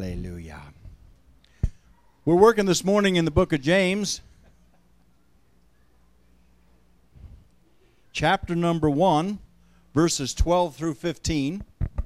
Hallelujah. We're working this morning in the book of James, chapter number 1, verses 12 through 15.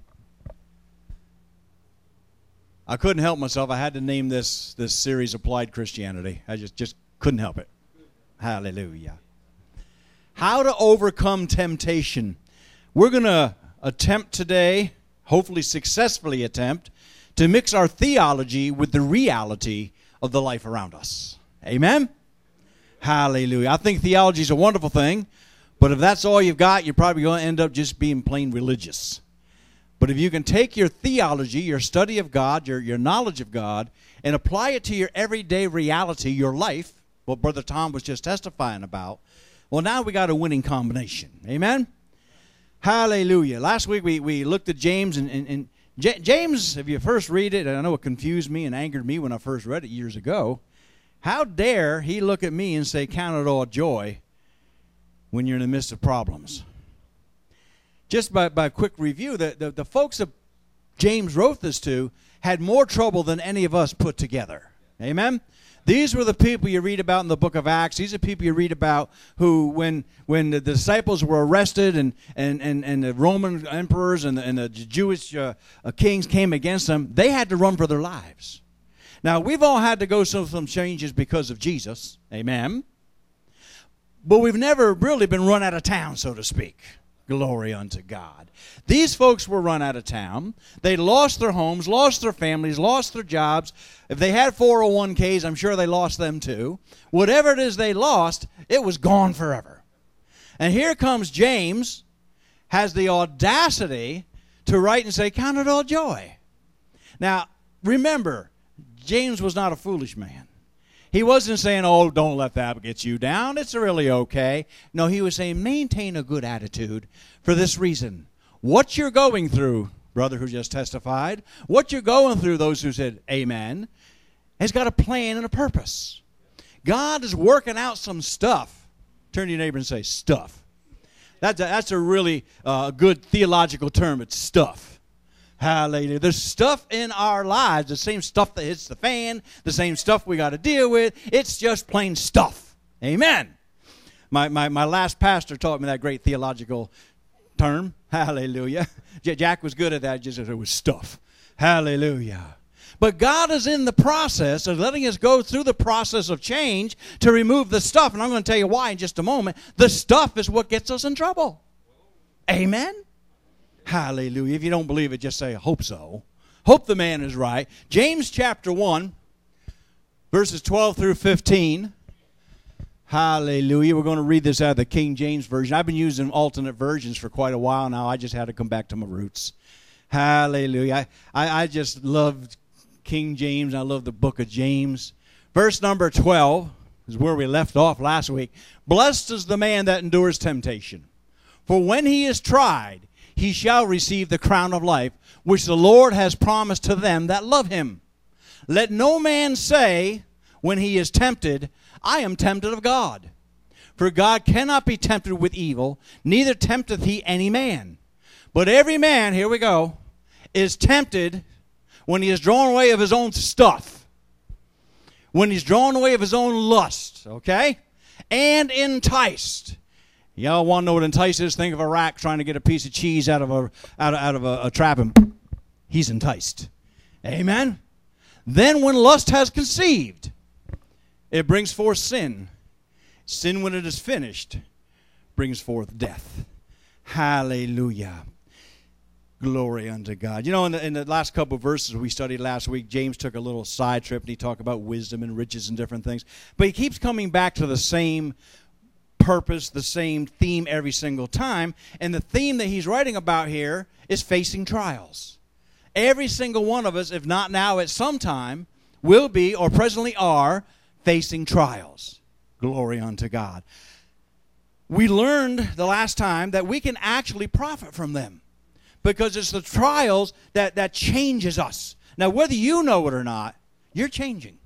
I couldn't help myself. I had to name this series Applied Christianity. I just couldn't help it. Hallelujah. How to overcome temptation. We're going to attempt today, hopefully successfully attempt, to mix our theology with the reality of the life around us. Amen? Hallelujah. I think theology is a wonderful thing, but if that's all you've got, you're probably going to end up just being plain religious. But if you can take your theology, your study of God, your knowledge of God, and apply it to your everyday reality, your life, what Brother Tom was just testifying about, well, now we got a winning combination. Amen? Hallelujah. Last week we looked at James, and James, if you first read it, and I know it confused me and angered me when I first read it years ago, how dare he look at me and say, count it all joy when you're in the midst of problems? Just by a quick review, the folks that James wrote this to had more trouble than any of us put together. Amen? These were the people you read about in the book of Acts. These are people you read about who, when the disciples were arrested and the Roman emperors and the Jewish kings came against them, they had to run for their lives. Now, we've all had to go through some changes because of Jesus. Amen? But we've never really been run out of town, so to speak. Glory unto God. These folks were run out of town. They lost their homes, lost their families, lost their jobs. If they had 401ks, I'm sure they lost them too. Whatever it is they lost, it was gone forever. And here comes James, has the audacity to write and say, count it all joy. Now, remember, James was not a foolish man. He wasn't saying, oh, don't let that get you down. It's really okay. No, he was saying, maintain a good attitude for this reason. What you're going through, brother who just testified, what you're going through, those who said amen, has got a plan and a purpose. God is working out some stuff. Turn to your neighbor and say, stuff. That's a really good theological term. It's stuff. Hallelujah. There's stuff in our lives, the same stuff that hits the fan, the same stuff we got to deal with. It's just plain stuff. Amen. My last pastor taught me that great theological term. Hallelujah. Jack was good at that, just as it was stuff. Hallelujah. But God is in the process of letting us go through the process of change to remove the stuff. And I'm going to tell you why in just a moment. The stuff is what gets us in trouble. Amen. Hallelujah. If you don't believe it, just say, hope so. Hope the man is right. James chapter 1, verses 12 through 15. Hallelujah. We're going to read this out of the King James Version. I've been using alternate versions for quite a while now. I just had to come back to my roots. Hallelujah. I just love King James. I love the book of James. Verse number 12 is where we left off last week. Blessed is the man that endures temptation. For when he is tried, he shall receive the crown of life, which the Lord has promised to them that love him. Let no man say, when he is tempted, I am tempted of God. For God cannot be tempted with evil, neither tempteth he any man. But every man, here we go, is tempted when he is drawn away of his own stuff. When he's drawn away of his own lust, okay? And enticed. Y'all want to know what entice is? Think of a rat trying to get a piece of cheese out of a trap, and he's enticed. Amen? Then when lust has conceived, it brings forth sin. Sin, when it is finished, brings forth death. Hallelujah. Glory unto God. You know, in the last couple of verses we studied last week, James took a little side trip, and he talked about wisdom and riches and different things. But he keeps coming back to the same purpose, the same theme every single time. And the theme that he's writing about here is facing trials. Every single one of us, if not now at some time, will be or presently are facing trials. Glory unto God. We learned the last time that we can actually profit from them because it's the trials that changes us. Now, whether you know it or not, you're changing.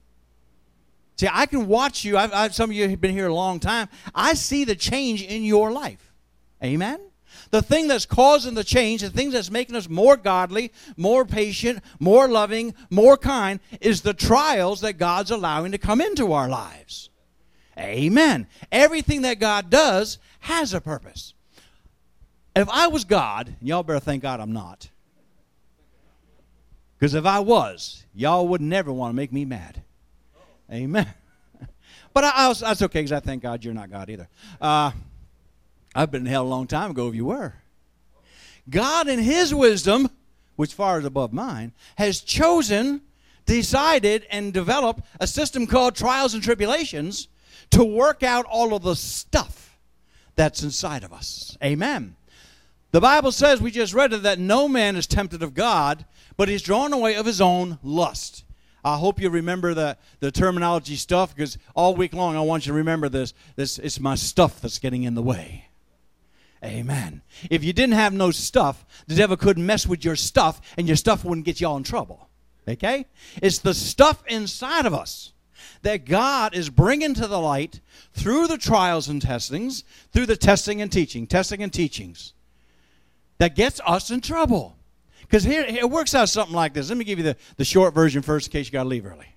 See, I can watch you. Some of you have been here a long time. I see the change in your life. Amen? The thing that's causing the change, the thing that's making us more godly, more patient, more loving, more kind, is the trials that God's allowing to come into our lives. Amen. Everything that God does has a purpose. If I was God, y'all better thank God I'm not. Because if I was, y'all would never want to make me mad. Amen. But that's okay, because I thank God you're not God either. I've been in hell a long time ago if you were. God in his wisdom, which far is above mine, has chosen, decided, and developed a system called trials and tribulations to work out all of the stuff that's inside of us. Amen. The Bible says, we just read it, that no man is tempted of God, but he's drawn away of his own lust. I hope you remember the terminology stuff, because all week long I want you to remember this. It's my stuff that's getting in the way. Amen. If you didn't have no stuff, the devil couldn't mess with your stuff, and your stuff wouldn't get you all in trouble. Okay? It's the stuff inside of us that God is bringing to the light through the trials and testings, through the testing and teachings, that gets us in trouble. Because here, it works out something like this. Let me give you the short version first in case you got to leave early.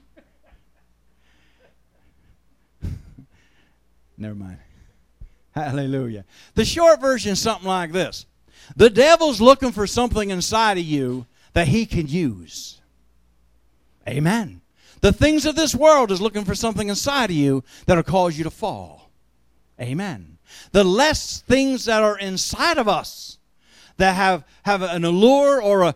Never mind. Hallelujah. The short version is something like this. The devil's looking for something inside of you that he can use. Amen. The things of this world is looking for something inside of you that will cause you to fall. Amen. The less things that are inside of us that have an allure or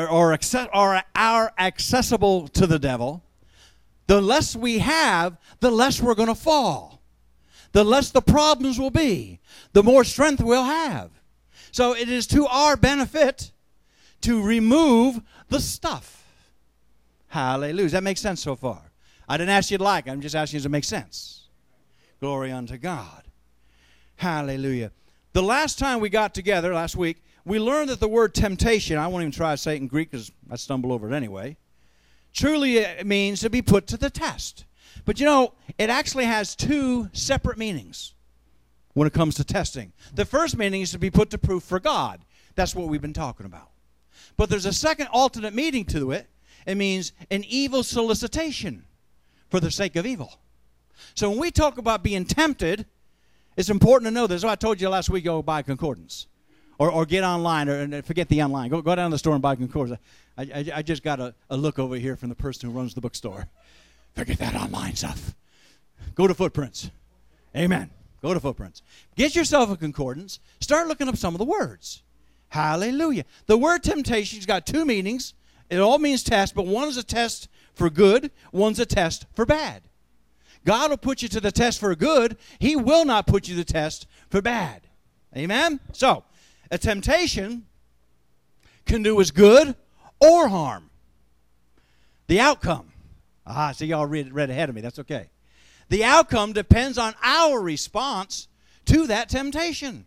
are accessible to the devil, the less we have, the less we're going to fall. The less the problems will be, the more strength we'll have. So it is to our benefit to remove the stuff. Hallelujah. Does that make sense so far? I didn't ask you to like it. I'm just asking you to make sense. Glory unto God. Hallelujah. The last time we got together, last week, we learned that the word temptation, I won't even try to say it in Greek because I stumble over it anyway, truly it means to be put to the test. But you know, it actually has two separate meanings when it comes to testing. The first meaning is to be put to proof for God. That's what we've been talking about. But there's a second alternate meaning to it. It means an evil solicitation for the sake of evil. So when we talk about being tempted, it's important to know this. So I told you last week, go buy a concordance. Or get online, or forget the online. Go down to the store and buy a concordance. I just got a look over here from the person who runs the bookstore. Forget that online stuff. Go to Footprints. Amen. Go to Footprints. Get yourself a concordance. Start looking up some of the words. Hallelujah. The word temptation's got two meanings. It all means test, but one is a test for good, one's a test for bad. God will put you to the test for good. He will not put you to the test for bad. Amen? So, a temptation can do us good or harm. The outcome. See, y'all read ahead of me. That's okay. The outcome depends on our response to that temptation.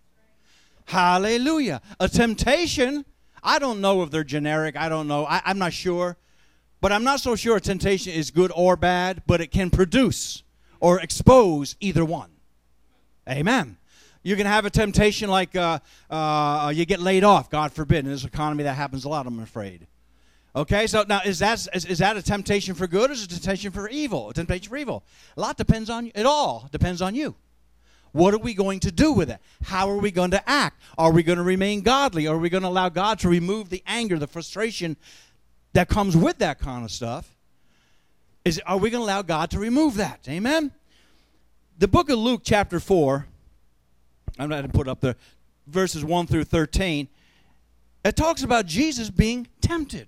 Hallelujah. A temptation, I don't know if they're generic. I don't know. I'm not sure. But I'm not so sure a temptation is good or bad, but it can produce or expose either one. Amen. You can have a temptation like you get laid off, God forbid. In this economy, that happens a lot, I'm afraid. Okay, so now is that a temptation for good or is it a temptation for evil? A temptation for evil. A lot depends on you. It all depends on you. What are we going to do with it? How are we going to act? Are we going to remain godly? Are we going to allow God to remove the anger, the frustration that comes with that kind of stuff? Are we going to allow God to remove that? Amen? The book of Luke chapter 4, I'm not going to put it up there, verses 1 through 13, it talks about Jesus being tempted.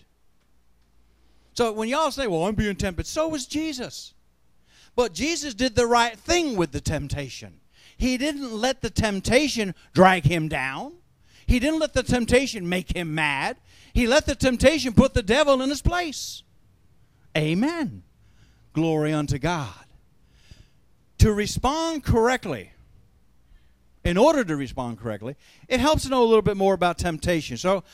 So when y'all say, well, I'm being tempted, so was Jesus. But Jesus did the right thing with the temptation. He didn't let the temptation drag him down. He didn't let the temptation make him mad. He let the temptation put the devil in his place. Amen. Glory unto God. To respond correctly, in order to respond correctly, it helps to know a little bit more about temptation. So,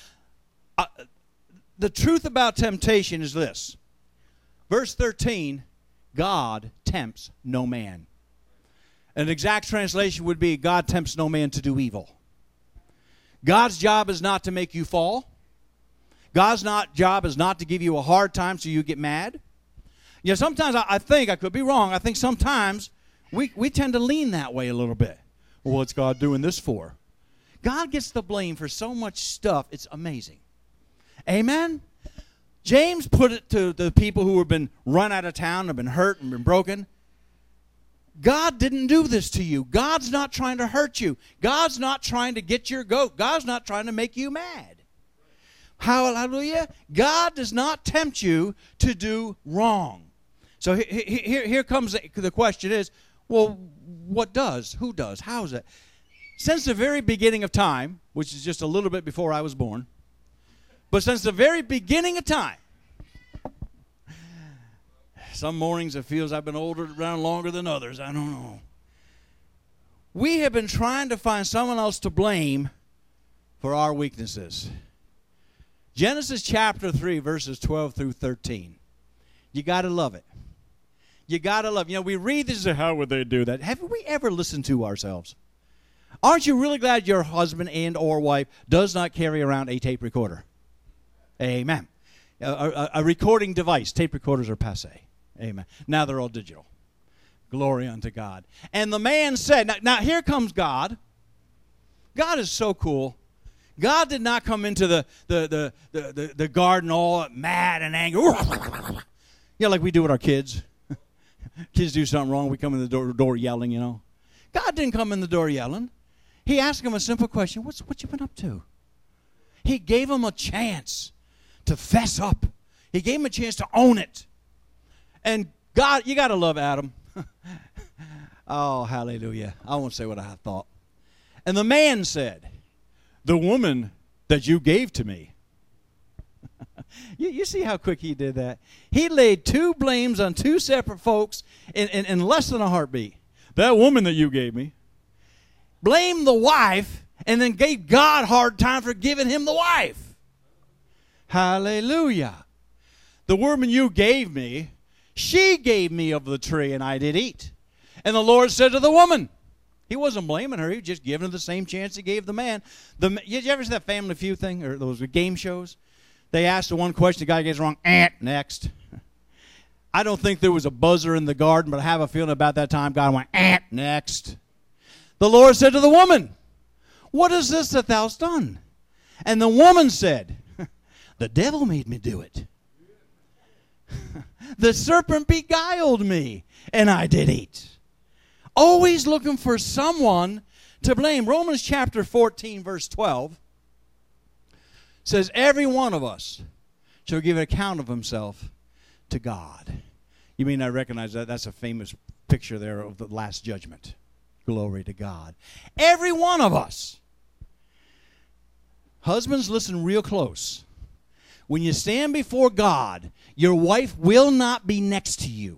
the truth about temptation is this. Verse 13, God tempts no man. An exact translation would be, God tempts no man to do evil. God's job is not to make you fall. God's job is not to give you a hard time so you get mad. You know, sometimes I think, I could be wrong, I think sometimes we tend to lean that way a little bit. Well, what's God doing this for? God gets the blame for so much stuff, it's amazing. Amen? James put it to the people who have been run out of town, have been hurt and been broken. God didn't do this to you. God's not trying to hurt you. God's not trying to get your goat. God's not trying to make you mad. Hallelujah. God does not tempt you to do wrong. So here comes the question is, well, what does? Who does? How is it? Since the very beginning of time, which is just a little bit before I was born, but since the very beginning of time, some mornings it feels I've been around longer than others. I don't know. We have been trying to find someone else to blame for our weaknesses. Genesis chapter 3, verses 12 through 13. You got to love it. You got to love it. You know, we read this and say, how would they do that? Have we ever listened to ourselves? Aren't you really glad your husband and or wife does not carry around a tape recorder? Amen. A recording device. Tape recorders are passé. Amen. Now they're all digital. Glory unto God. And the man said, now here comes God. God is so cool. God did not come into the garden all mad and angry. Yeah, like we do with our kids. Kids do something wrong, we come in the door yelling, you know. God didn't come in the door yelling. He asked him a simple question. What you been up to? He gave him a chance to fess up. He gave him a chance to own it. And God, you got to love Adam. Oh, hallelujah. I won't say what I thought. And the man said, the woman that you gave to me. You see how quick he did that? He laid two blames on two separate folks in less than a heartbeat. That woman that you gave me. Blamed the wife and then gave God a hard time for giving him the wife. Hallelujah. The woman you gave me, she gave me of the tree and I did eat. And the Lord said to the woman, he wasn't blaming her. He was just giving her the same chance he gave the man. Did you ever see that Family Feud thing or those game shows? They asked the one question, the guy gets wrong, next. I don't think there was a buzzer in the garden, but I have a feeling about that time God went, next. The Lord said to the woman, what is this that thou hast done? And the woman said, the devil made me do it. The serpent beguiled me, and I did eat. Always looking for someone to blame. Romans chapter 14, verse 12 says, every one of us shall give an account of himself to God. You may not recognize that. That's a famous picture there of the last judgment. Glory to God. Every one of us. Husbands, listen real close. When you stand before God, your wife will not be next to you.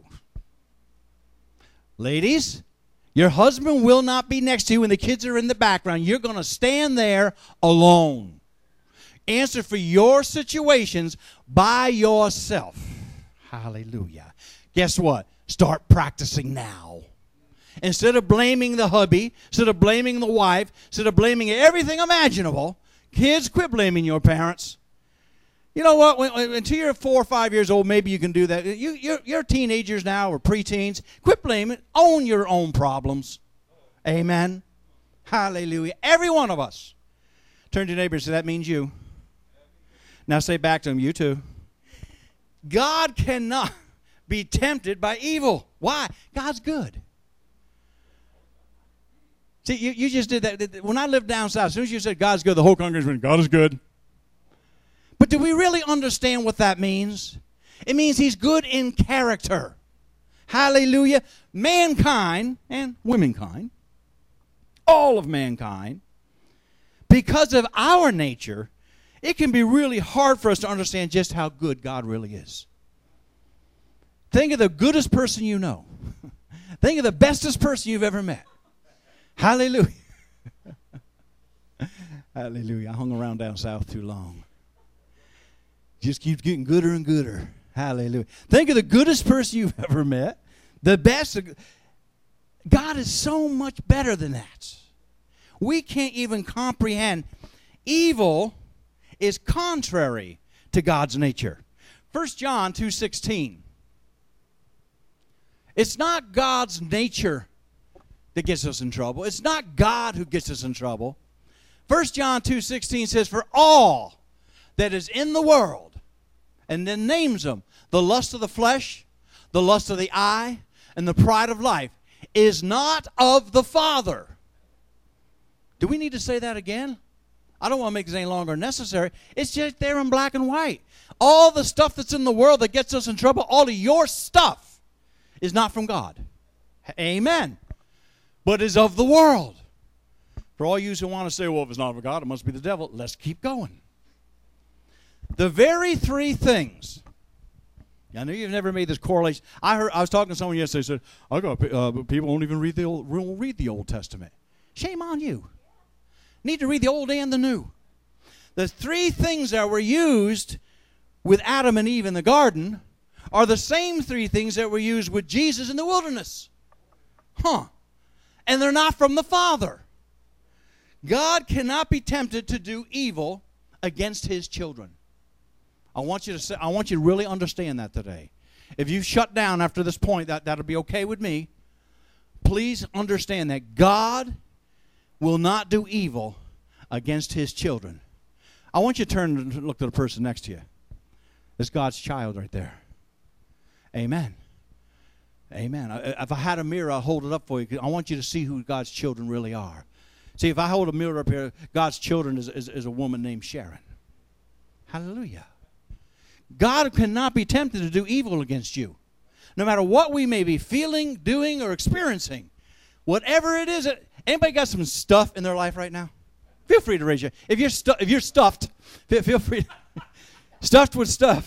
Ladies, your husband will not be next to you when the kids are in the background. You're going to stand there alone. Answer for your situations by yourself. Hallelujah. Guess what? Start practicing now. Instead of blaming the hubby, instead of blaming the wife, instead of blaming everything imaginable, kids, quit blaming your parents. You know what? Until you're 4 or 5 years old, maybe you can do that. You're teenagers now or preteens. Quit blaming. Own your own problems. Amen. Hallelujah. Every one of us. Turn to your neighbor and say, that means you. Now say back to him, you too. God cannot be tempted by evil. Why? God's good. See, you just did that. When I lived down south, as soon as you said God's good, the whole congregation went, God is good. But do we really understand what that means? It means he's good in character. Hallelujah. Mankind and womankind, all of mankind, because of our nature, it can be really hard for us to understand just how good God really is. Think of the goodest person you know. Think of the bestest person you've ever met. Hallelujah. Hallelujah. I hung around down south too long. Just keeps getting gooder and gooder. Hallelujah. Think of the goodest person you've ever met. The best. God is so much better than that. We can't even comprehend. Evil is contrary to God's nature. 1 John 2:16. It's not God's nature that gets us in trouble. It's not God who gets us in trouble. 1 John 2:16 says, for all that is in the world, and then names them, the lust of the flesh, the lust of the eye, and the pride of life, is not of the Father. Do we need to say that again? I don't want to make this any longer necessary. It's just there in black and white. All the stuff that's in the world that gets us in trouble, all of your stuff, is not from God. Amen. But is of the world. For all you who want to say, well, if it's not of God, it must be the devil. Let's keep going. The very three things. I know you've never made this correlation. I was talking to someone yesterday who said, I got people won't even read the Old Testament. Shame on you. Need to read the Old and the New. The three things that were used with Adam and Eve in the garden are the same three things that were used with Jesus in the wilderness. And they're not from the Father. God cannot be tempted to do evil against his children. I want you to really understand that today. If you shut down after this point, that'll be okay with me. Please understand that God will not do evil against his children. I want you to turn and look at the person next to you. There's God's child right there. Amen. Amen. If I had a mirror, I'll hold it up for you. I want you to see who God's children really are. See, if I hold a mirror up here, God's children is a woman named Sharon. Hallelujah. God cannot be tempted to do evil against you. No matter what we may be feeling, doing, or experiencing, whatever it is. Anybody got some stuff in their life right now? Feel free to raise your hand. If you're stuffed, feel free. Stuffed with stuff.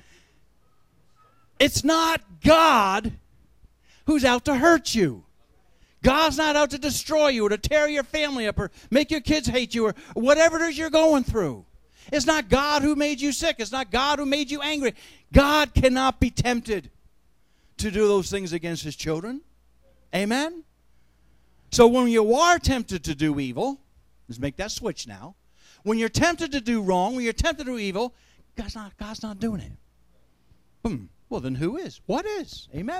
It's not God who's out to hurt you. God's not out to destroy you or to tear your family up or make your kids hate you or whatever it is you're going through. It's not God who made you sick. It's not God who made you angry. God cannot be tempted to do those things against his children. Amen? So when you are tempted to do evil, let's make that switch now. When you're tempted to do wrong, when you're tempted to do evil, God's not doing it. Well, then who is? What is? Amen?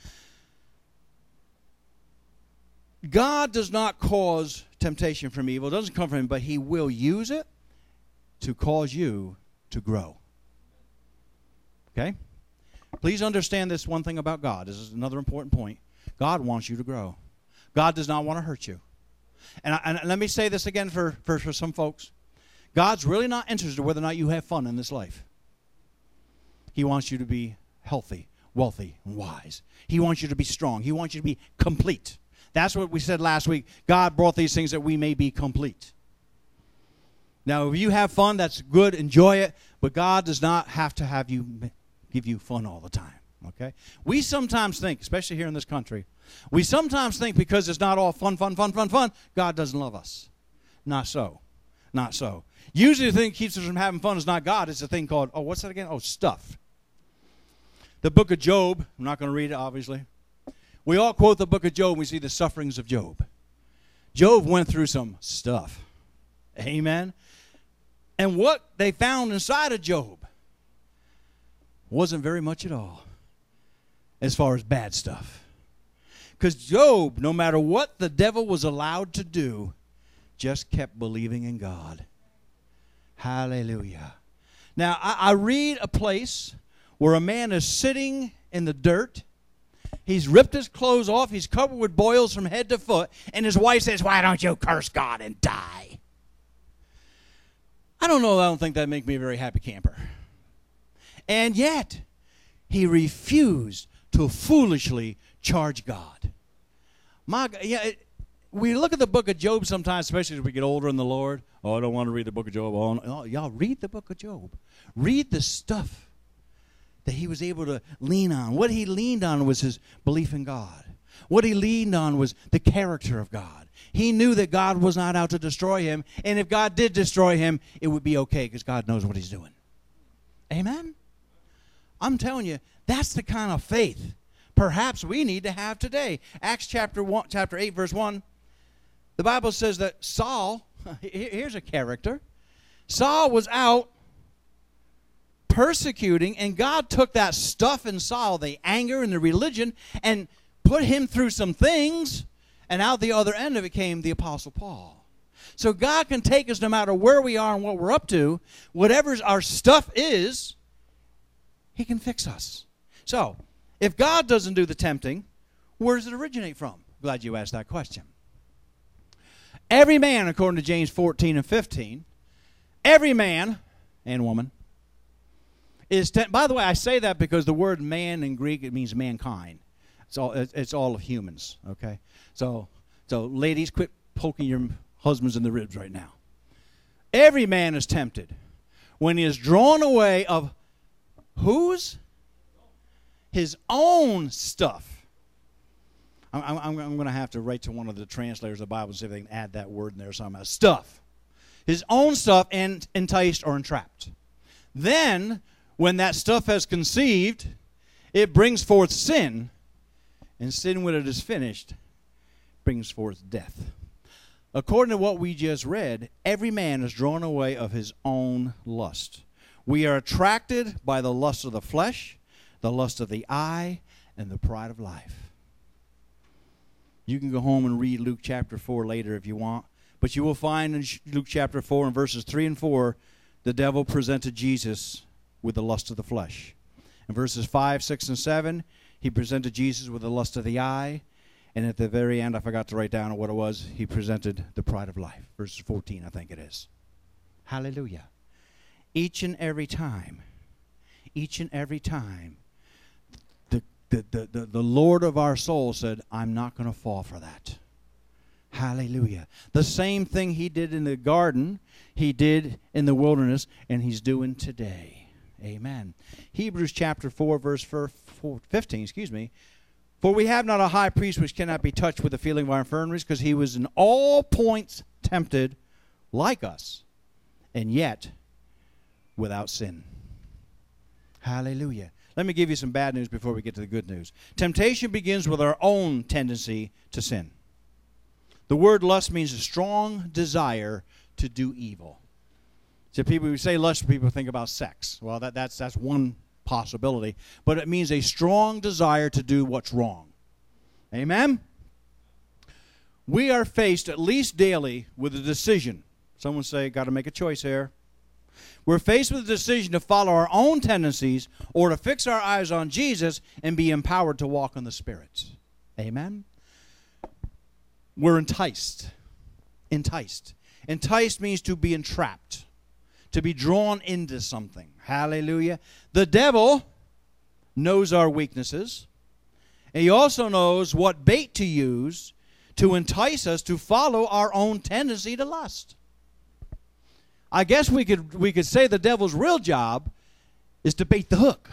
God does not cause temptation from evil. It doesn't come from him, but he will use it to cause you to grow. Okay? Please understand this one thing about God. This is another important point. God wants you to grow. God does not want to hurt you. And let me say this again for some folks. God's really not interested in whether or not you have fun in this life. He wants you to be healthy, wealthy, and wise. He wants you to be strong. He wants you to be complete. That's what we said last week. God brought these things that we may be complete. Now, if you have fun, that's good. Enjoy it. But God does not have to give you fun all the time. Okay? We sometimes think, especially here in this country, we sometimes think because it's not all fun, God doesn't love us. Not so. Not so. Usually the thing that keeps us from having fun is not God. It's a thing called, what's that again? Stuff. The book of Job, I'm not going to read it, obviously. We all quote the book of Job and we see the sufferings of Job. Job went through some stuff. Amen? And what they found inside of Job wasn't very much at all as far as bad stuff. Because Job, no matter what the devil was allowed to do, just kept believing in God. Hallelujah. Now, I read a place where a man is sitting in the dirt. He's ripped his clothes off. He's covered with boils from head to foot. And his wife says, why don't you curse God and die? I don't think that'd make me a very happy camper. And yet, he refused to foolishly charge God. We look at the book of Job sometimes, especially as we get older in the Lord. I don't want to read the book of Job. Y'all read the book of Job. Read the stuff that he was able to lean on. What he leaned on was his belief in God. What he leaned on was the character of God. He knew that God was not out to destroy him, and if God did destroy him, it would be okay because God knows what he's doing. Amen? I'm telling you, that's the kind of faith perhaps we need to have today. Acts chapter 8, verse 1, the Bible says that Saul, here's a character. Saul was out persecuting, and God took that stuff in Saul, the anger and the religion, and put him through some things, and out the other end of it came the Apostle Paul. So God can take us no matter where we are and what we're up to, whatever our stuff is, he can fix us. So, if God doesn't do the tempting, where does it originate from? Glad you asked that question. Every man, according to James 14 and 15, every man and woman is by the way, I say that because the word man in Greek, it means mankind. It's all of humans, okay? So ladies, quit poking your husbands in the ribs right now. Every man is tempted when he is drawn away of whose? His own stuff. I'm going to have to write to one of the translators of the Bible and see if they can add that word in there somehow. Stuff. His own stuff, and enticed or entrapped. Then, when that stuff has conceived, it brings forth sin, and sin, when it is finished, brings forth death. According to what we just read, every man is drawn away of his own lust. We are attracted by the lust of the flesh, the lust of the eye, and the pride of life. You can go home and read Luke chapter 4 later if you want, but you will find in Luke chapter 4 and verses 3 and 4, the devil presented Jesus with the lust of the flesh. In verses 5, 6, and 7, he presented Jesus with the lust of the eye. And at the very end, I forgot to write down what it was, he presented the pride of life. Verses 14, I think it is. Hallelujah. Each and every time, the Lord of our soul said, I'm not going to fall for that. Hallelujah. The same thing he did in the garden, he did in the wilderness, and he's doing today. Amen. Hebrews chapter 4, verse 15, For we have not a high priest which cannot be touched with the feeling of our infirmities, because he was in all points tempted like us, and yet without sin. Hallelujah. Let me give you some bad news before we get to the good news. Temptation begins with our own tendency to sin. The word lust means a strong desire to do evil. So people who say lust, people think about sex. Well, that's one possibility. But it means a strong desire to do what's wrong. Amen? We are faced at least daily with a decision. Someone say, got to make a choice here. We're faced with a decision to follow our own tendencies or to fix our eyes on Jesus and be empowered to walk in the Spirit. Amen? We're enticed. Enticed means to be entrapped, to be drawn into something. Hallelujah. The devil knows our weaknesses, and he also knows what bait to use to entice us to follow our own tendency to lust. I guess we could say the devil's real job is to bait the hook.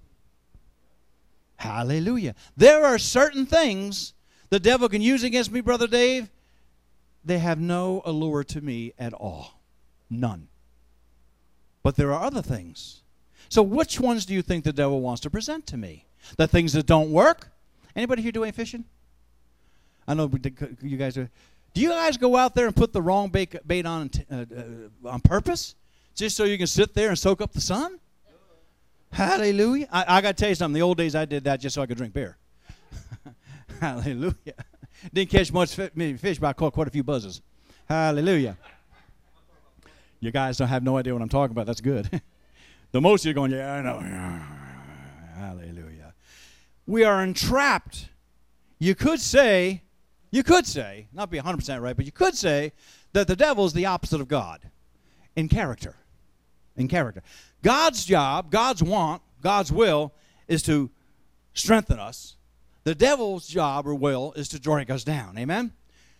Hallelujah. There are certain things the devil can use against me, Brother Dave. They have no allure to me at all. None. But there are other things. So which ones do you think the devil wants to present to me? The things that don't work? Anybody here do any fishing? I know you guys are. Do you guys go out there and put the wrong bait on purpose? Just so you can sit there and soak up the sun? Hallelujah. I got to tell you something. The old days I did that just so I could drink beer. Hallelujah. Didn't catch much fish, but I caught quite a few buzzes. Hallelujah. You guys don't have no idea what I'm talking about. That's good. The most you're going, yeah, I know. Hallelujah. We are entrapped. You could say, not be 100% right, but you could say that the devil is the opposite of God in character. In character. God's job, God's want, God's will is to strengthen us. The devil's job or will is to drag us down. Amen?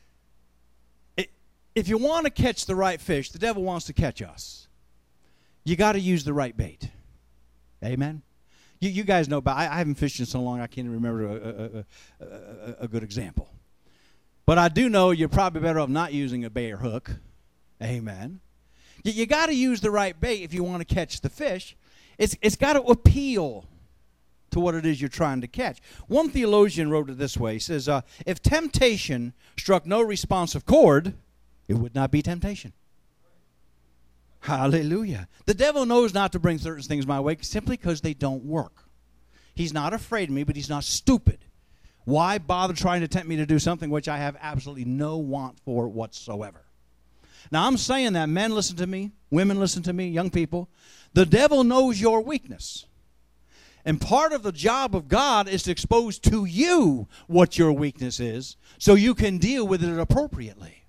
If you want to catch the right fish, the devil wants to catch us. You got to use the right bait. Amen? You guys know about, I haven't fished in so long I can't even remember a good example. But I do know you're probably better off not using a bait or hook. Amen. You got to use the right bait if you want to catch the fish. It's got to appeal to what it is you're trying to catch. One theologian wrote it this way. He says, if temptation struck no responsive chord, it would not be temptation. Hallelujah. The devil knows not to bring certain things my way simply because they don't work. He's not afraid of me, but he's not stupid. Why bother trying to tempt me to do something which I have absolutely no want for whatsoever? Now, I'm saying that men listen to me, women listen to me, young people. The devil knows your weakness. And part of the job of God is to expose to you what your weakness is so you can deal with it appropriately.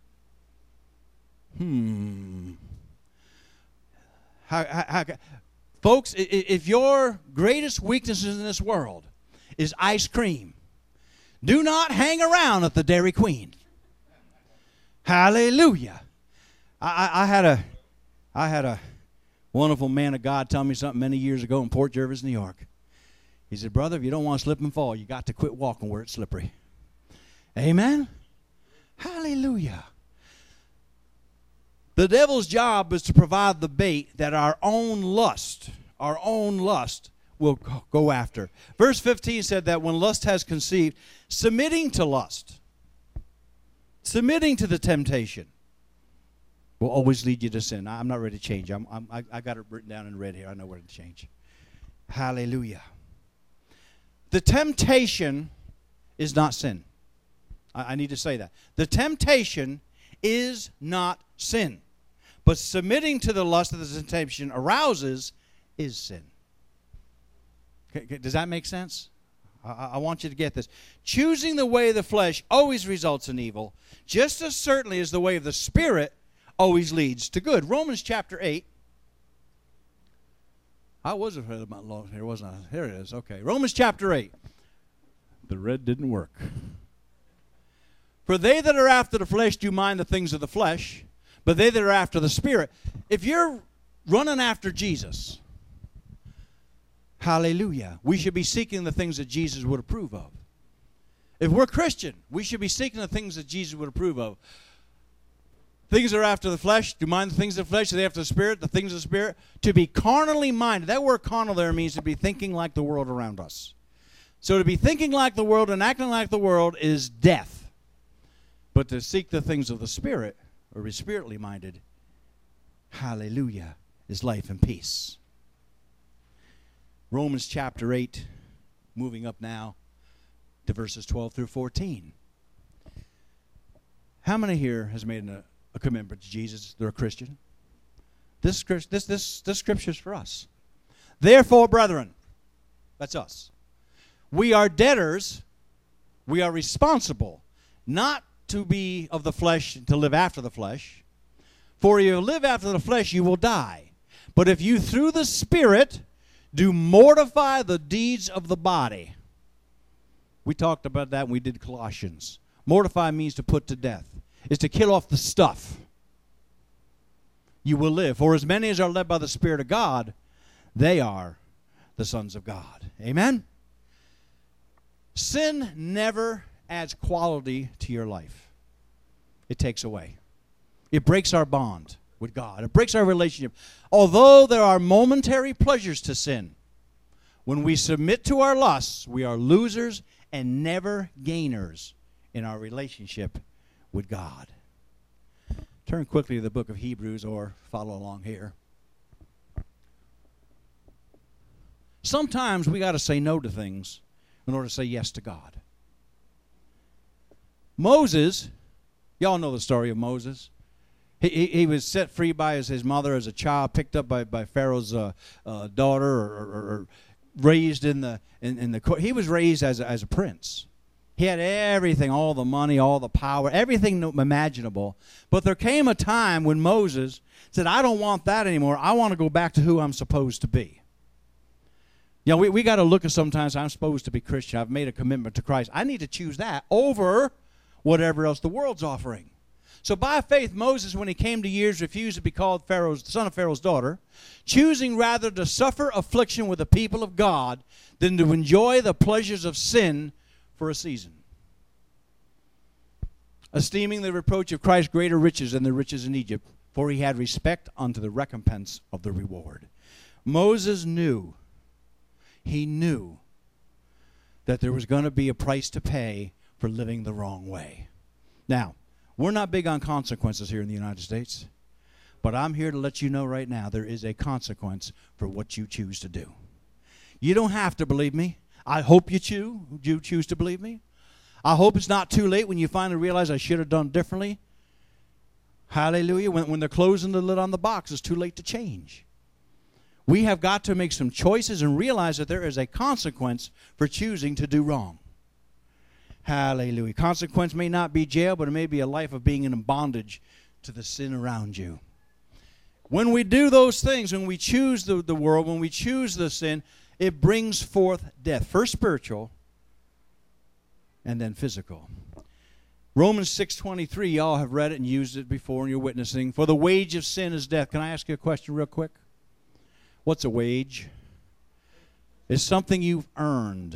Folks, if your greatest weaknesses in this world is ice cream, do not hang around at the Dairy Queen. Hallelujah. I had a wonderful man of God tell me something many years ago in Port Jervis, New York. He said, brother, if you don't want to slip and fall, you got to quit walking where it's slippery. Amen? Hallelujah. The devil's job is to provide the bait that our own lust will go after. Verse 15 said that when lust has conceived, submitting to lust, submitting to the temptation, will always lead you to sin. I'm not ready to change. I got it written down in red here. I know where to change. Hallelujah. The temptation is not sin. I need to say that. The temptation is not sin. But submitting to the lust that the temptation arouses is sin. Okay, does that make sense? I want you to get this. Choosing the way of the flesh always results in evil, just as certainly as the way of the Spirit always leads to good. Romans chapter 8. I was afraid of my Lord here, wasn't I? Here it is. Okay. Romans chapter 8. The red didn't work. For they that are after the flesh do mind the things of the flesh, but they that are after the Spirit. If you're running after Jesus, hallelujah, we should be seeking the things that Jesus would approve of. If we're Christian, we should be seeking the things that Jesus would approve of. Things that are after the flesh, do mind the things of the flesh, they after the Spirit, the things of the Spirit. To be carnally minded. That word carnal there means to be thinking like the world around us. So to be thinking like the world and acting like the world is death. But to seek the things of the Spirit, or be spiritually minded, hallelujah, is life and peace. Romans chapter 8, moving up now to verses 12 through 14. How many here has made a commitment to Jesus? They're a Christian. This scripture is for us. Therefore, brethren, that's us. We are debtors. We are responsible, not to be of the flesh, to live after the flesh. For if you live after the flesh, you will die. But if you through the Spirit do mortify the deeds of the body. We talked about that when we did Colossians. Mortify means to put to death. Is to kill off the stuff. You will live. For as many as are led by the Spirit of God, they are the sons of God. Amen? Sin never adds quality to your life. It takes away. It breaks our bond with God. It breaks our relationship. Although there are momentary pleasures to sin, when we submit to our lusts, we are losers and never gainers in our relationship with God. Turn quickly to the book of Hebrews or follow along here. Sometimes we got to say no to things in order to say yes to God. Moses, y'all know the story of Moses. He was set free by his mother as a child, picked up by Pharaoh's daughter, or raised in the court. He was raised as a prince. He had everything, all the money, all the power, everything imaginable. But there came a time when Moses said, I don't want that anymore. I want to go back to who I'm supposed to be. You know, we got to look at sometimes, I'm supposed to be Christian. I've made a commitment to Christ. I need to choose that over whatever else the world's offering. So by faith, Moses, when he came to years, refused to be called the son of Pharaoh's daughter, choosing rather to suffer affliction with the people of God than to enjoy the pleasures of sin for a season. Esteeming the reproach of Christ greater riches than the riches in Egypt, for he had respect unto the recompense of the reward. Moses knew, he knew that there was going to be a price to pay for living the wrong way. Now, we're not big on consequences here in the United States. But I'm here to let you know right now there is a consequence for what you choose to do. You don't have to believe me. I hope you choose to believe me. I hope it's not too late when you finally realize I should have done differently. Hallelujah. When they're closing the lid on the box, it's too late to change. We have got to make some choices and realize that there is a consequence for choosing to do wrong. Hallelujah. Consequence may not be jail, but it may be a life of being in bondage to the sin around you. When we do those things, when we choose the world, when we choose the sin, it brings forth death. First spiritual, and then physical. Romans 6:23, y'all have read it and used it before in your witnessing. For the wage of sin is death. Can I ask you a question real quick? What's a wage? It's something you've earned.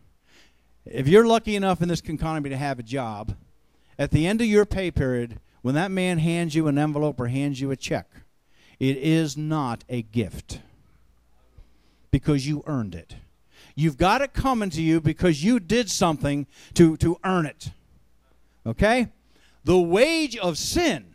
If you're lucky enough in this economy to have a job, at the end of your pay period, when that man hands you an envelope or hands you a check, it is not a gift because you earned it. You've got it coming to you because you did something to earn it. Okay? The wage of sin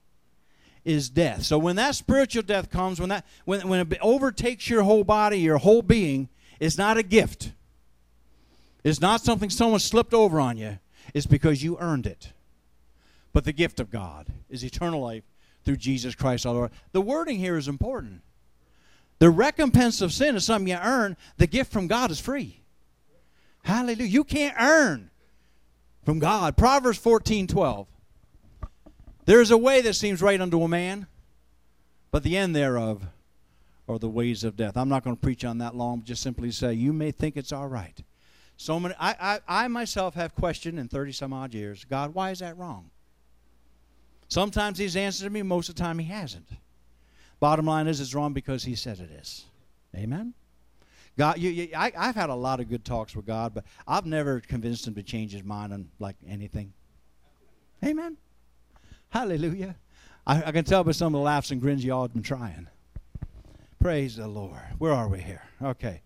is death. So when that spiritual death comes, when it overtakes your whole body, your whole being, it's not a gift. It's not something someone slipped over on you. It's because you earned it. But the gift of God is eternal life through Jesus Christ our Lord. The wording here is important. The recompense of sin is something you earn. The gift from God is free. Hallelujah. You can't earn from God. Proverbs 14:12. There is a way that seems right unto a man, but the end thereof are the ways of death. I'm not going to preach on that long, but just simply say, you may think it's all right. So many, I myself have questioned in 30 some odd years, God, why is that wrong? Sometimes he's answered me, most of the time he hasn't. Bottom line is, it's wrong because he said it is. Amen? God, I've had a lot of good talks with God, but I've never convinced him to change his mind on like anything. Amen? Hallelujah. I can tell by some of the laughs and grins y'all have been trying. Praise the Lord. Where are we here? Okay.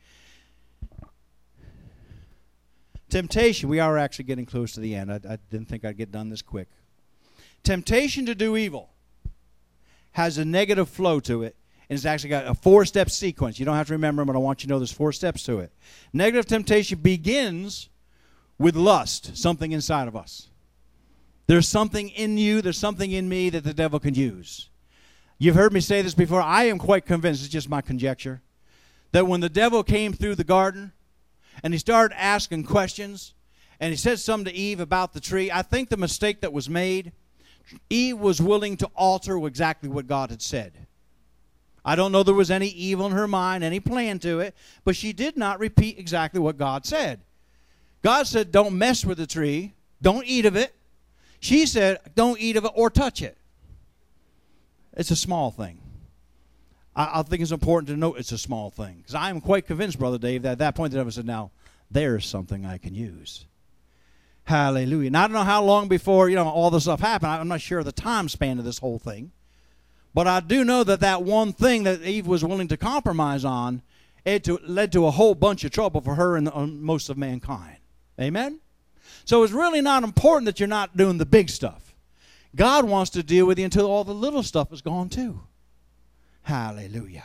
Temptation. We are actually getting close to the end. I didn't think I'd get done this quick. Temptation to do evil has a negative flow to it, and it's actually got a 4-step sequence. You don't have to remember them, but I want you to know there's 4 steps to it. Negative temptation begins with lust, something inside of us. There's something in you, there's something in me that the devil can use. You've heard me say this before. I am quite convinced, it's just my conjecture, that when the devil came through the garden and he started asking questions and he said something to Eve about the tree, I think the mistake that was made, Eve was willing to alter exactly what God had said. I don't know there was any evil in her mind, any plan to it, but she did not repeat exactly what God said. God said, don't mess with the tree, don't eat of it. She said, don't eat of it or touch it. It's a small thing. I think it's important to note it's a small thing. Because I am quite convinced, Brother Dave, that at that point the devil said, now, there's something I can use. Hallelujah. And I don't know how long before, all this stuff happened. I'm not sure of the time span of this whole thing. But I do know that one thing that Eve was willing to compromise on, it led to a whole bunch of trouble for her and most of mankind. Amen? So it's really not important that you're not doing the big stuff. God wants to deal with you until all the little stuff is gone too. Hallelujah.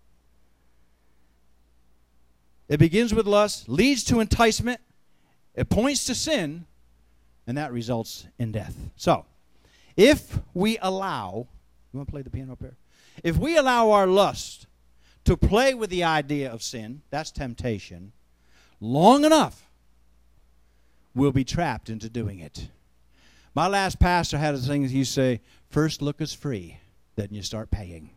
It begins with lust, leads to enticement, it points to sin, and that results in death. So, if we allow, you want to play the piano up here? If we allow our lust to play with the idea of sin, that's temptation, long enough, we'll be trapped into doing it. My last pastor had a thing that he say, first look is free, then you start paying.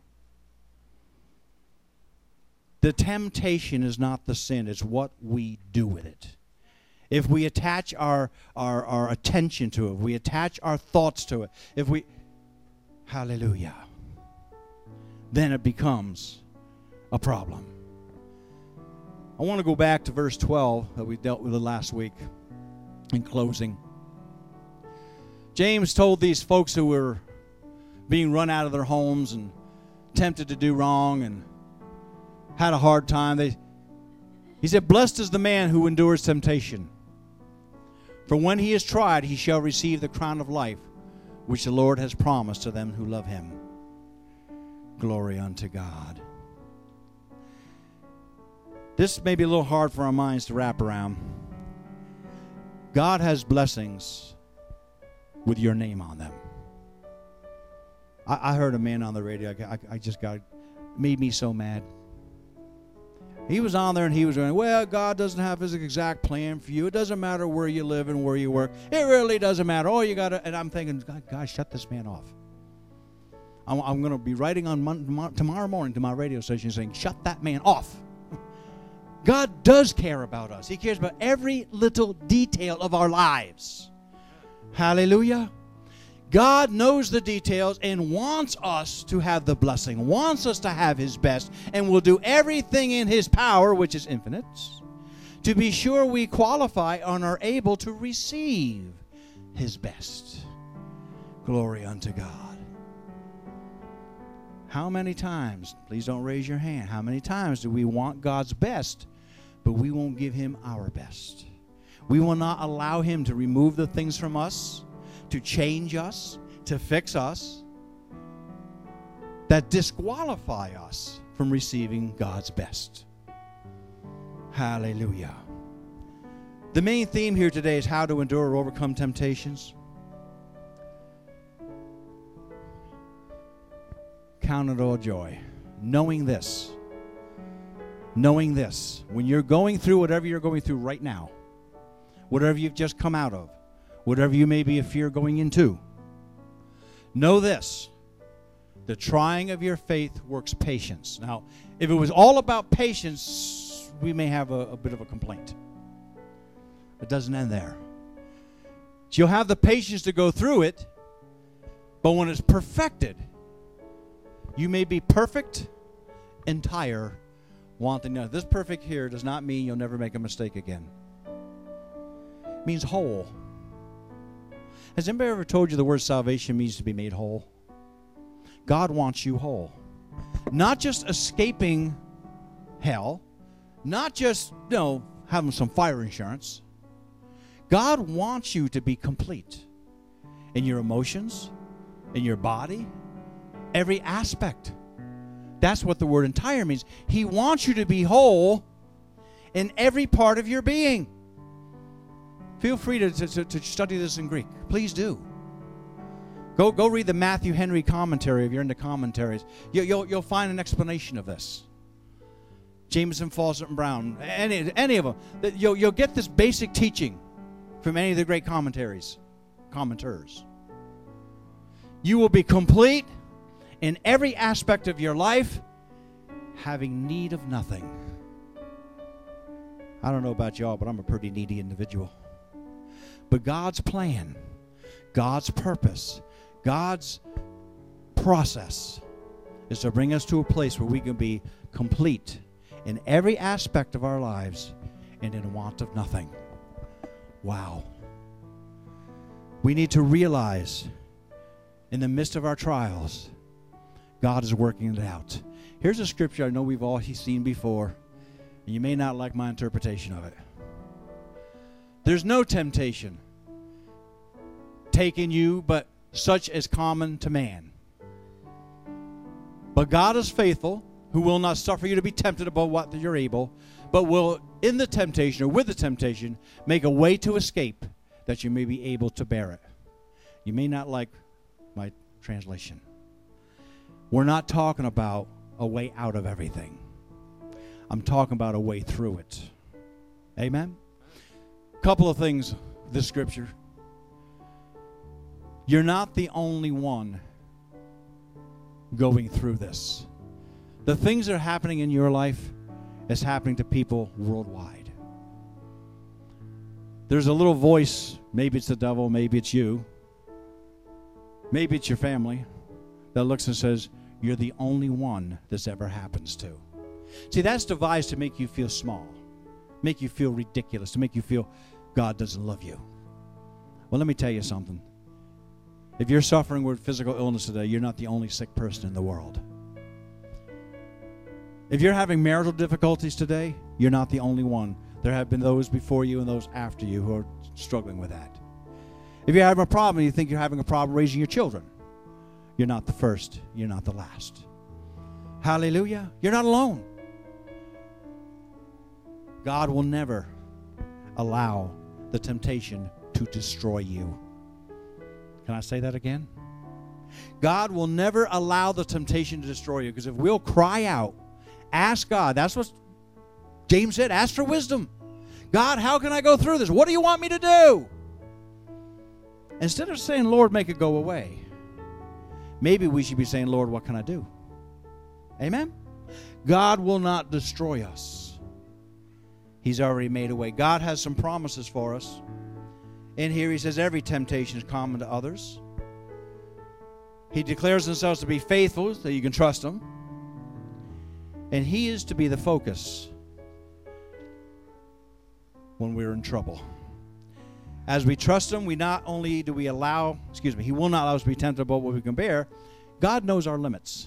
The temptation is not the sin, it's what we do with it. If we attach our attention to it, if we attach our thoughts to it, hallelujah, then it becomes a problem. I want to go back to verse 12 that we dealt with last week in closing. James told these folks who were being run out of their homes and tempted to do wrong and had a hard time. He said, blessed is the man who endures temptation. For when he is tried, he shall receive the crown of life, which the Lord has promised to them who love him. Glory unto God. This may be a little hard for our minds to wrap around. God has blessings with your name on them. I heard a man on the radio. I just made me so mad. He was on there and he was going, well, God doesn't have his exact plan for you. It doesn't matter where you live and where you work. It really doesn't matter. Oh, you got to, and I'm thinking, God, shut this man off. I'm going to be writing on tomorrow morning to my radio station saying, shut that man off. God does care about us. He cares about every little detail of our lives. Hallelujah. God knows the details and wants us to have the blessing, wants us to have his best, and will do everything in his power, which is infinite, to be sure we qualify and are able to receive his best. Glory unto God. How many times, please don't raise your hand, how many times do we want God's best, but we won't give him our best? We will not allow him to remove the things from us, to change us, to fix us, that disqualify us from receiving God's best. Hallelujah. The main theme here today is how to endure or overcome temptations. Count it all joy. Knowing this, when you're going through whatever you're going through right now, whatever you've just come out of, whatever you may be a fear going into, know this: the trying of your faith works patience. Now, if it was all about patience, we may have a bit of a complaint. It doesn't end there. You'll have the patience to go through it, but when it's perfected, you may be perfect, entire, wanting nothing. This perfect here does not mean you'll never make a mistake again. It means whole. Has anybody ever told you the word salvation means to be made whole? God wants you whole. Not just escaping hell, not just, having some fire insurance. God wants you to be complete in your emotions, in your body, every aspect. That's what the word entire means. He wants you to be whole in every part of your being. Feel free to study this in Greek. Please do. Go read the Matthew Henry commentary if you're into commentaries. You'll find an explanation of this. Jameson, Fawcett, and Brown, any of them. You'll get this basic teaching from any of the great commenters. You will be complete in every aspect of your life, having need of nothing. I don't know about y'all, but I'm a pretty needy individual. But God's plan, God's purpose, God's process is to bring us to a place where we can be complete in every aspect of our lives and in want of nothing. Wow. We need to realize in the midst of our trials, God is working it out. Here's a scripture I know we've all seen before, and you may not like my interpretation of it. There's no temptation taken you, but such as common to man. But God is faithful, who will not suffer you to be tempted above what you're able, but will in the temptation, or with the temptation, make a way to escape, that you may be able to bear it. You may not like my translation. We're not talking about a way out of everything. I'm talking about a way through it. Amen? Couple of things, this scripture. You're not the only one going through this. The things that are happening in your life is happening to people worldwide. There's a little voice, maybe it's the devil, maybe it's you, maybe it's your family, that looks and says, you're the only one this ever happens to. See, that's devised to make you feel small, make you feel ridiculous, to make you feel God doesn't love you. Well, let me tell you something. If you're suffering with physical illness today, you're not the only sick person in the world. If you're having marital difficulties today, you're not the only one. There have been those before you and those after you who are struggling with that. If you're having a problem and you think you're having a problem raising your children, you're not the first, you're not the last. Hallelujah. You're not alone. God will never allow the temptation to destroy you. Can I say that again? God will never allow the temptation to destroy you, because if we'll cry out, ask God. That's what James said. Ask for wisdom. God, how can I go through this? What do you want me to do? Instead of saying, Lord, make it go away, maybe we should be saying, Lord, what can I do? Amen? God will not destroy us. He's already made a way. God has some promises for us. In here he says every temptation is common to others. He declares himself to be faithful, so you can trust him. And he is to be the focus when we're in trouble. As we trust him, we not only do we allow, he will not allow us to be tempted above what we can bear. God knows our limits.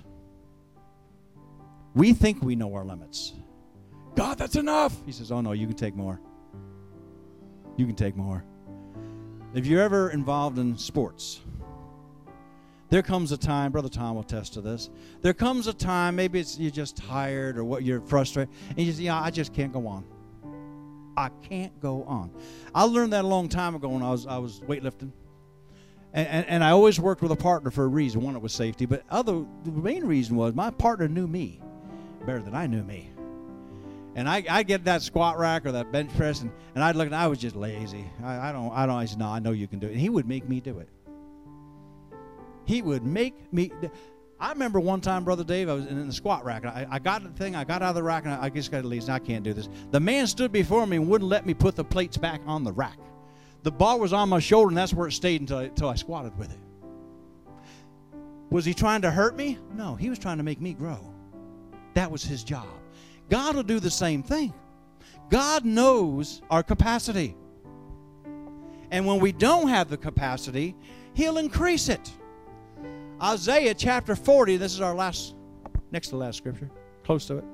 We think we know our limits. God, that's enough. He says, oh no, you can take more. You can take more. If you're ever involved in sports, there comes a time, Brother Tom will attest to this, there comes a time, maybe it's you're just tired or what, you're frustrated, and you say, I just can't go on. I can't go on. I learned that a long time ago when I was weightlifting. And I always worked with a partner for a reason. One, it was safety, but the main reason was my partner knew me better than I knew me. And I'd get that squat rack or that bench press, and I'd look, and I was just lazy. I said, no, I know you can do it. And he would make me do it. He would make me. I remember one time, Brother Dave, I was in the squat rack. I got the thing, I got out of the rack, and I just got to leave. I can't do this. The man stood before me and wouldn't let me put the plates back on the rack. The bar was on my shoulder, and that's where it stayed until I squatted with it. Was he trying to hurt me? No, he was trying to make me grow. That was his job. God will do the same thing. God knows our capacity. And when we don't have the capacity, he'll increase it. Isaiah chapter 40, this is our next to last scripture, close to it.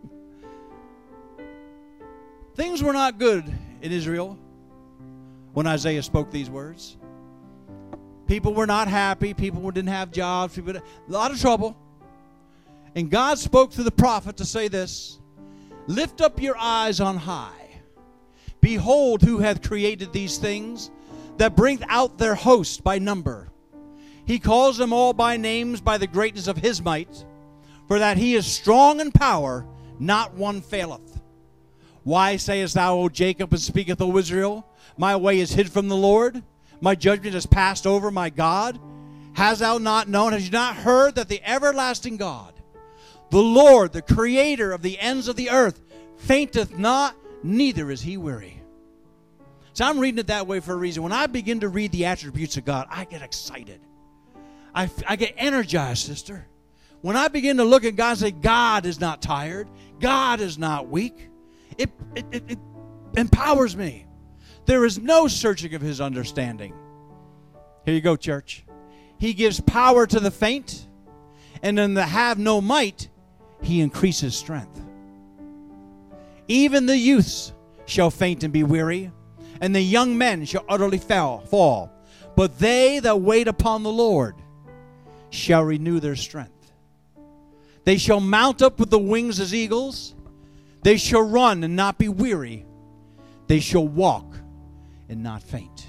Things were not good in Israel when Isaiah spoke these words. People were not happy. People didn't have jobs. A lot of trouble. And God spoke through the prophet to say this: lift up your eyes on high. Behold, who hath created these things, that bringeth out their host by number. He calls them all by names by the greatness of his might, for that he is strong in power, not one faileth. Why sayest thou, O Jacob, and speaketh, O Israel, my way is hid from the Lord, my judgment is passed over my God? Hast thou not known, hast you not heard, that the everlasting God, the Lord, the creator of the ends of the earth, fainteth not, neither is he weary. So I'm reading it that way for a reason. When I begin to read the attributes of God, I get excited. I get energized, sister. When I begin to look at God and say, God is not tired, God is not weak, it empowers me. There is no searching of his understanding. Here you go, church. He gives power to the faint, and in the have no might, he increases strength. Even the youths shall faint and be weary, and the young men shall utterly fall. But they that wait upon the Lord shall renew their strength. They shall mount up with the wings as eagles. They shall run and not be weary. They shall walk and not faint.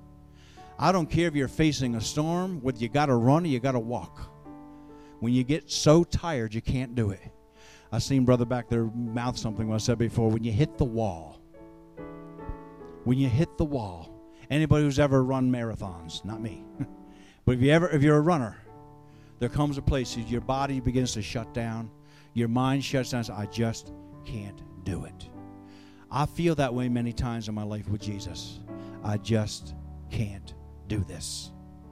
I don't care if you're facing a storm, whether you got to run or you got to walk. When you get so tired, you can't do it. I seen brother back there mouth something what I said before. When you hit the wall. When you hit the wall. Anybody who's ever run marathons, not me. But if you're a runner, there comes a place that your body begins to shut down. Your mind shuts down. So I just can't do it. I feel that way many times in my life with Jesus. I just can't do this.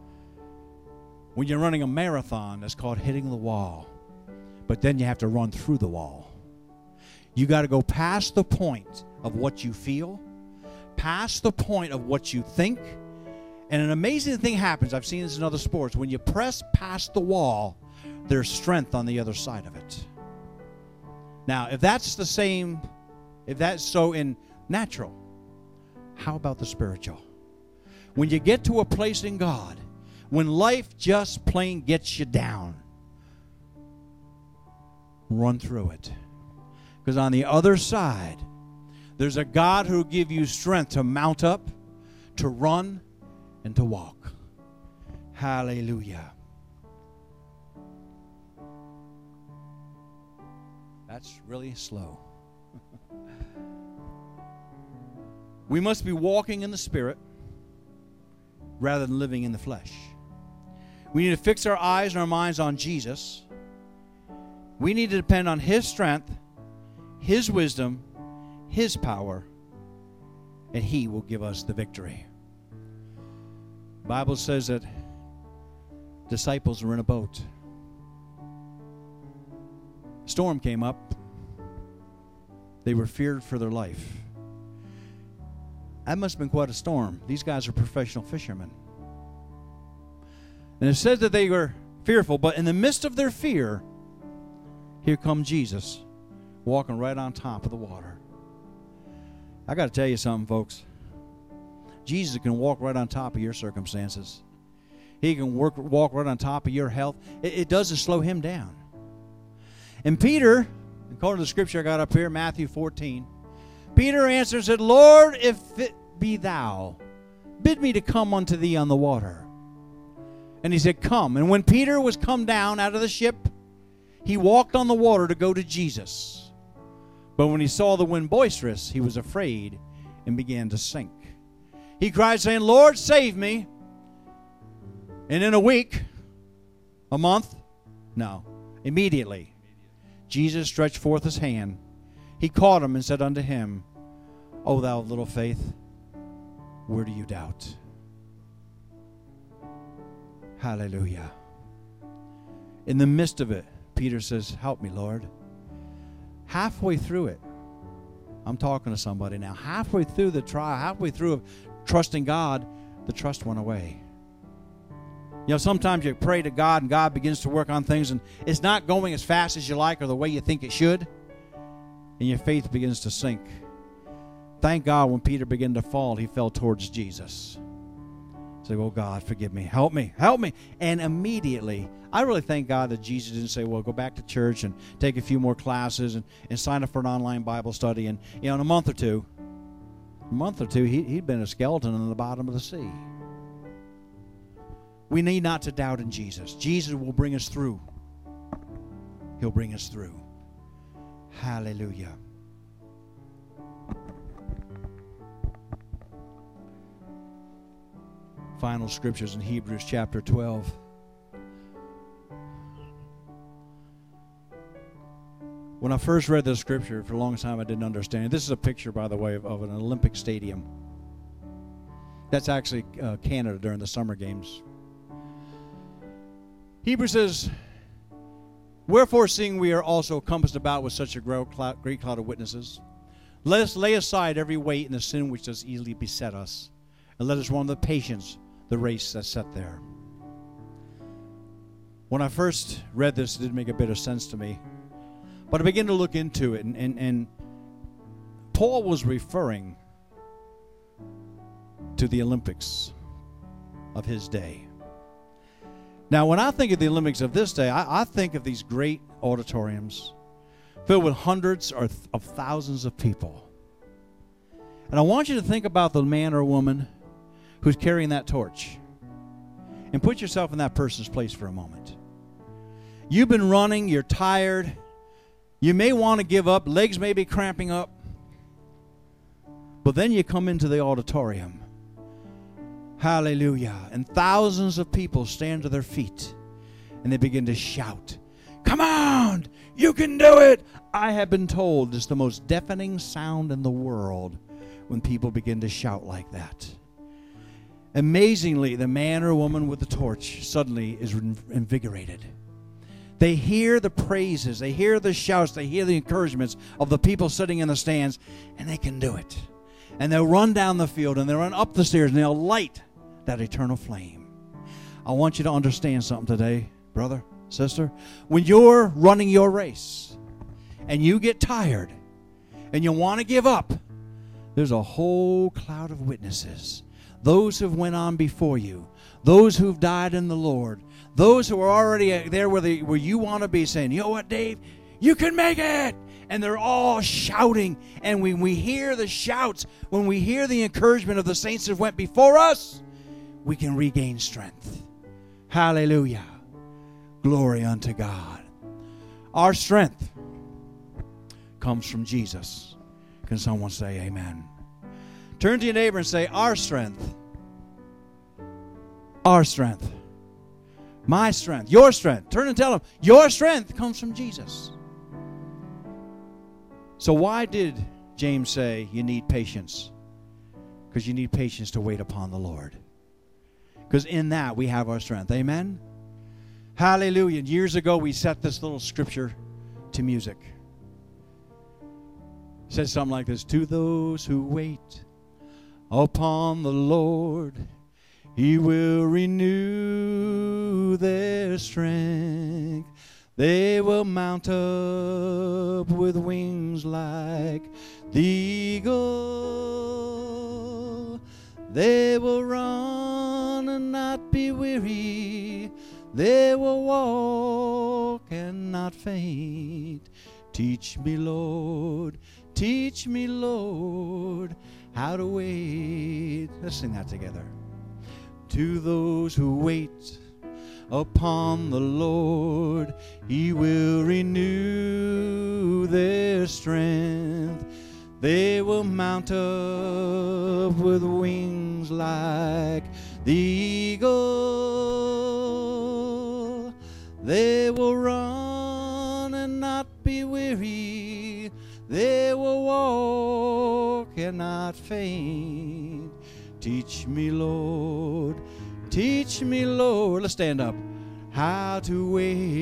When you're running a marathon, that's called hitting the wall. But then you have to run through the wall. You got to go past the point of what you feel, past the point of what you think. And an amazing thing happens. I've seen this in other sports. When you press past the wall, there's strength on the other side of it. Now, if that's the same, if that's so in natural, how about the spiritual? When you get to a place in God, when life just plain gets you down, run through it. Because on the other side, there's a God who will give you strength to mount up, to run, and to walk. Hallelujah. That's really slow. We must be walking in the Spirit rather than living in the flesh. We need to fix our eyes and our minds on Jesus. We need to depend on His strength, His wisdom, His power, and He will give us the victory. The Bible says that disciples were in a boat. Storm came up. They were feared for their life. That must have been quite a storm. These guys are professional fishermen. And it says that they were fearful, but in the midst of their fear, here comes Jesus walking right on top of the water. I got to tell you something, folks. Jesus can walk right on top of your circumstances. He can walk right on top of your health. It doesn't slow Him down. And Peter, according to the scripture I got up here, Matthew 14, Peter answered and said, Lord, if it be thou, bid me to come unto thee on the water. And he said, come. And when Peter was come down out of the ship, he walked on the water to go to Jesus. But when he saw the wind boisterous, he was afraid and began to sink. He cried, saying, Lord, save me. And in a week, a month, no, immediately, Jesus stretched forth his hand. He caught him and said unto him, O thou of little faith, where do you doubt? Hallelujah. In the midst of it, Peter says, help me, Lord. Halfway through it, I'm talking to somebody now. Halfway through the trial, halfway through trusting God, the trust went away. You know, sometimes you pray to God and God begins to work on things and it's not going as fast as you like or the way you think it should, and your faith begins to sink. Thank God when Peter began to fall, he fell towards Jesus. Say, oh God, forgive me. Help me. Help me. And immediately, I really thank God that Jesus didn't say, well, go back to church and take a few more classes and sign up for an online Bible study. And, you know, in a month or two, he'd been a skeleton in the bottom of the sea. We need not to doubt in Jesus. Jesus will bring us through. He'll bring us through. Hallelujah. Final scriptures in Hebrews chapter 12. When I first read this scripture, for a long time I didn't understand it. This is a picture, by the way, of an Olympic stadium. That's actually Canada during the summer games. Hebrews says, wherefore, seeing we are also compassed about with such a great cloud of witnesses, let us lay aside every weight and the sin which does easily beset us, and let us run with patience the race that's set there. When I first read this, it didn't make a bit of sense to me. But I began to look into it, and Paul was referring to the Olympics of his day. Now, when I think of the Olympics of this day, I think of these great auditoriums filled with hundreds of thousands of people. And I want you to think about the man or woman who's carrying that torch. And put yourself in that person's place for a moment. You've been running, you're tired, you may want to give up, legs may be cramping up, but then you come into the auditorium. Hallelujah. And thousands of people stand to their feet and they begin to shout, come on, you can do it. I have been told it's the most deafening sound in the world when people begin to shout like that. Amazingly, the man or woman with the torch suddenly is invigorated. They hear the praises, they hear the shouts, they hear the encouragements of the people sitting in the stands, and they can do it. And they'll run down the field, and they'll run up the stairs, and they'll light that eternal flame. I want you to understand something today, brother, sister. When you're running your race, and you get tired, and you want to give up, there's a whole cloud of witnesses. Those who went on before you, those who've died in the Lord, those who are already there where you want to be, saying, you know what, Dave, You can make it. And they're all shouting. And when we hear the shouts, when we hear the encouragement of the saints that went before us, we can regain strength. Hallelujah. Glory unto God. Our strength comes from Jesus. Can someone say amen? Turn to your neighbor and say, our strength. Our strength. My strength. Your strength. Turn and tell him, your strength comes from Jesus. So why did James say you need patience? Because you need patience to wait upon the Lord. Because in that we have our strength. Amen? Hallelujah. Years ago we set this little scripture to music. It says something like this. To those who wait upon the Lord, He will renew their strength. They will mount up with wings like the eagle. They will run and not be weary. They will walk and not faint. Teach me, Lord, how to wait. Let's sing that together. To those who wait upon the Lord, He will renew their strength. They will mount up with wings like the eagle. They will run and not be weary. They will walk and not faint. Teach me, Lord, let's stand up, how to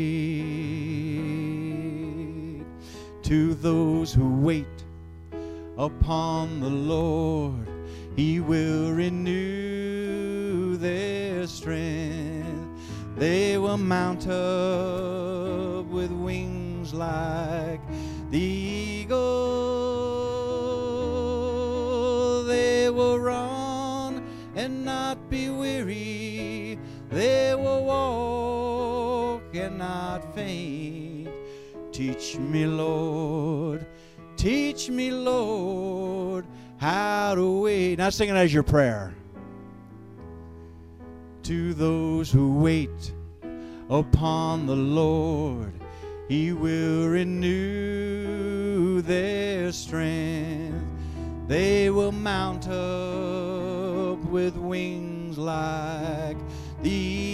wait. To those who wait upon the Lord, He will renew their strength. They will mount up with wings like the eagle. They will run and not be weary. They will walk and not faint. Teach me, Lord, how to wait. Now sing it as your prayer. To those who wait upon the Lord, He will renew their strength. They will mount up with wings like the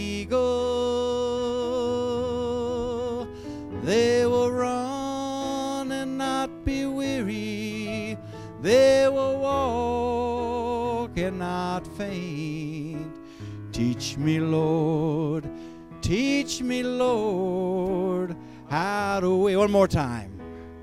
eagle. They will run and not be weary. They will walk and not faint. Teach me, Lord, how to wait. One more time.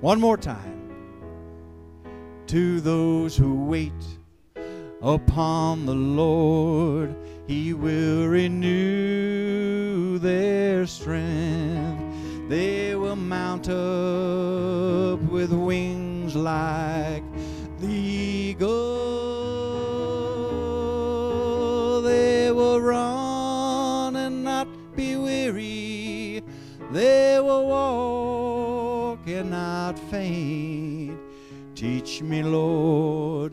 To those who wait upon the Lord, He will renew their strength. They will mount up with wings like the eagle. They will run and not be weary. They will walk and not faint. Teach me, Lord,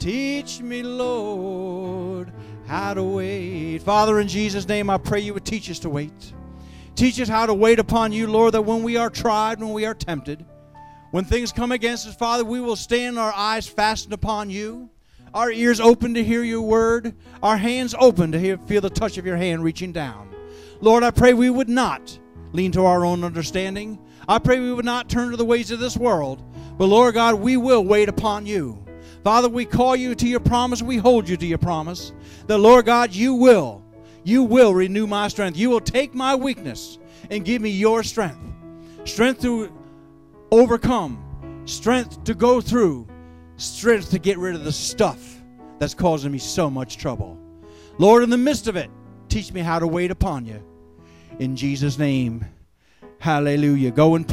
how to wait. Father, in Jesus' name, I pray You would teach us to wait. Teach us how to wait upon You, Lord, that when we are tried, when we are tempted, when things come against us, Father, we will stand our eyes fastened upon You, our ears open to hear Your word, our hands open to feel the touch of Your hand reaching down. Lord, I pray we would not lean to our own understanding. I pray we would not turn to the ways of this world. But Lord God, we will wait upon You. Father, we call You to Your promise. We hold You to Your promise. That Lord God, You will renew my strength. You will take my weakness and give me Your strength. Strength to overcome. Strength to go through. Strength to get rid of the stuff that's causing me so much trouble. Lord, in the midst of it, teach me how to wait upon You. In Jesus' name, hallelujah. Go in peace.